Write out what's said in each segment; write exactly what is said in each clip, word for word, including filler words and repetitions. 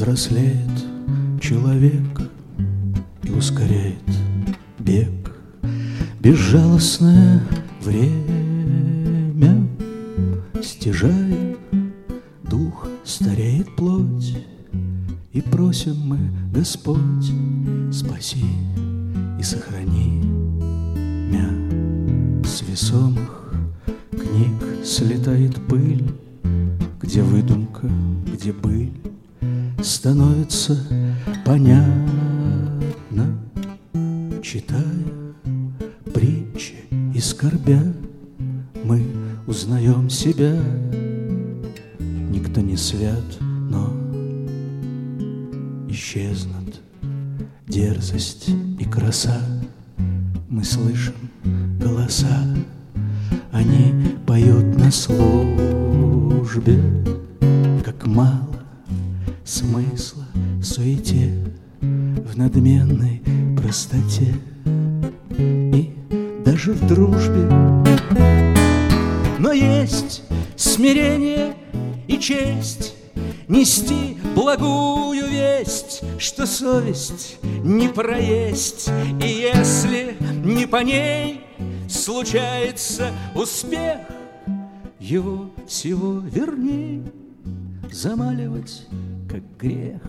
Взрослеет человек и ускоряет бег. Безжалостное время, стяжая дух, стареет плоть. И просим мы, Господь, спаси и сохрани мя. С весомых книг слетает пыль, где выдумка, где быль, становится понятно, читая притчи и скорбя, мы узнаем себя. Никто не свят, но исчезнут дерзость и краса. Мы слышим голоса, они поют на службе. Как мало смысла в суете, в надменной простоте и даже в дружбе. Но есть смирение и честь нести благую весть, что совесть не проесть, и если не по ней случается успех, его всего верней замаливать как грех.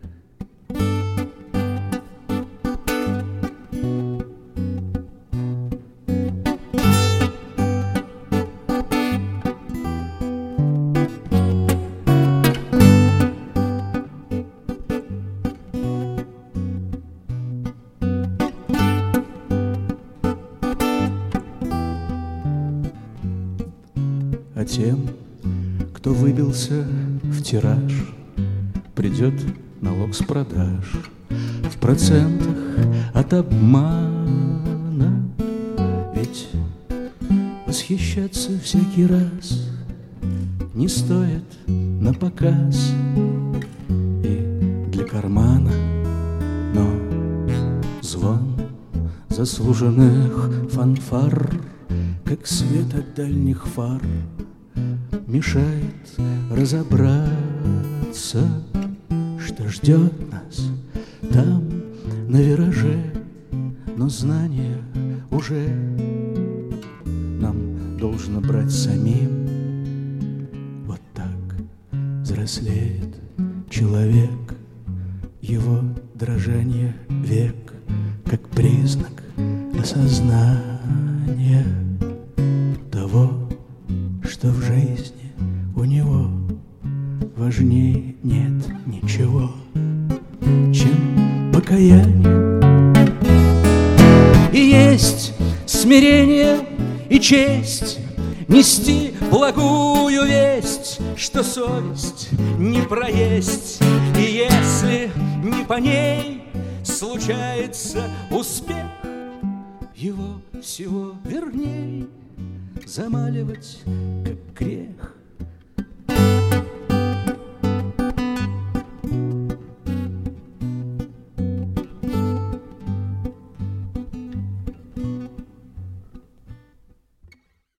А тем, кто выбился в тираж, придет налог с продаж в процентах от обмана. Ведь восхищаться всякий раз не стоит на показ и для кармана. Но звон заслуженных фанфар, как свет от дальних фар, мешает разобраться, что ждет нас там на вираже. Но знание уже нам должно брать самим. Вот так взрослеет человек, его дрожание век, как признак осознания того, что в жизни у него важнее нет ничего, чем покаяние. И есть смирение и честь нести благую весть, что совесть не проесть, и если не по ней случается успех, его всего верней замаливать как грех.